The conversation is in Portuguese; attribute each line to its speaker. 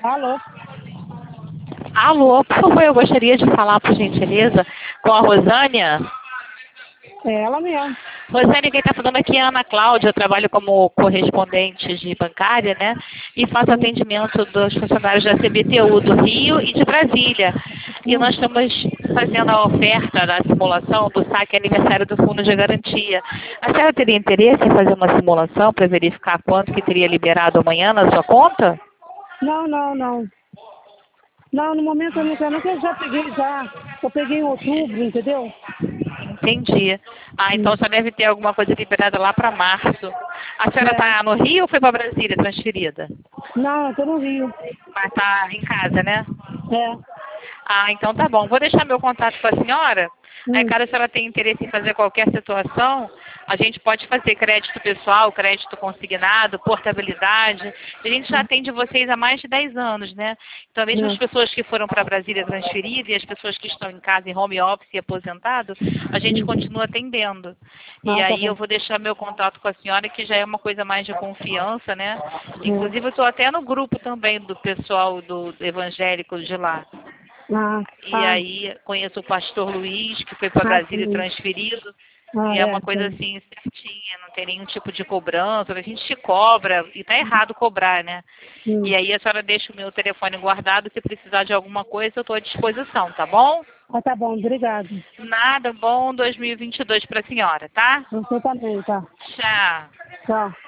Speaker 1: Alô?
Speaker 2: Alô, por favor, eu gostaria de falar, por gentileza, com a Rosânia.
Speaker 1: É ela mesmo.
Speaker 2: Rosânia, quem está falando aqui é a Ana Cláudia. Eu trabalho como correspondente de bancária, né? E faço atendimento dos funcionários da CBTU do Rio e de Brasília. E nós estamos fazendo a oferta da simulação do saque aniversário do Fundo de Garantia. A senhora teria interesse em fazer uma simulação para verificar quanto que teria liberado amanhã na sua conta?
Speaker 1: Não. Não, no momento eu não quero, não, que eu já peguei já. Eu peguei em outubro, entendeu?
Speaker 2: Entendi. Então só deve ter alguma coisa liberada lá para março. A senhora está no Rio ou foi para Brasília transferida?
Speaker 1: Não, eu tô no Rio.
Speaker 2: Mas está em casa, né?
Speaker 1: É.
Speaker 2: Então tá bom. Vou deixar meu contato com a senhora. Aí, caso a senhora tenha interesse em fazer qualquer situação, a gente pode fazer crédito pessoal, crédito consignado, portabilidade. A gente já atende vocês há mais de 10 anos, né? Então, mesmo as pessoas que foram para Brasília transferidas e as pessoas que estão em casa em home office e aposentados, a gente continua atendendo. E
Speaker 1: Tá
Speaker 2: aí
Speaker 1: bom.
Speaker 2: eu vou deixar meu contato com a senhora, que já é uma coisa mais de confiança, né? Inclusive, eu estou até no grupo também do pessoal do evangélico de lá. E aí conheço o pastor Luiz, que foi para Brasília
Speaker 1: Sim.
Speaker 2: transferido, e é uma coisa
Speaker 1: Sim.
Speaker 2: assim certinha, não tem nenhum tipo de cobrança, a gente te cobra, e tá errado cobrar, né? E aí a senhora deixa o meu telefone guardado, se precisar de alguma coisa eu estou à disposição, tá bom?
Speaker 1: Tá bom, obrigado.
Speaker 2: Nada, bom 2022 para a senhora, tá?
Speaker 1: Você também, tá?
Speaker 2: Tchau.
Speaker 1: Tchau.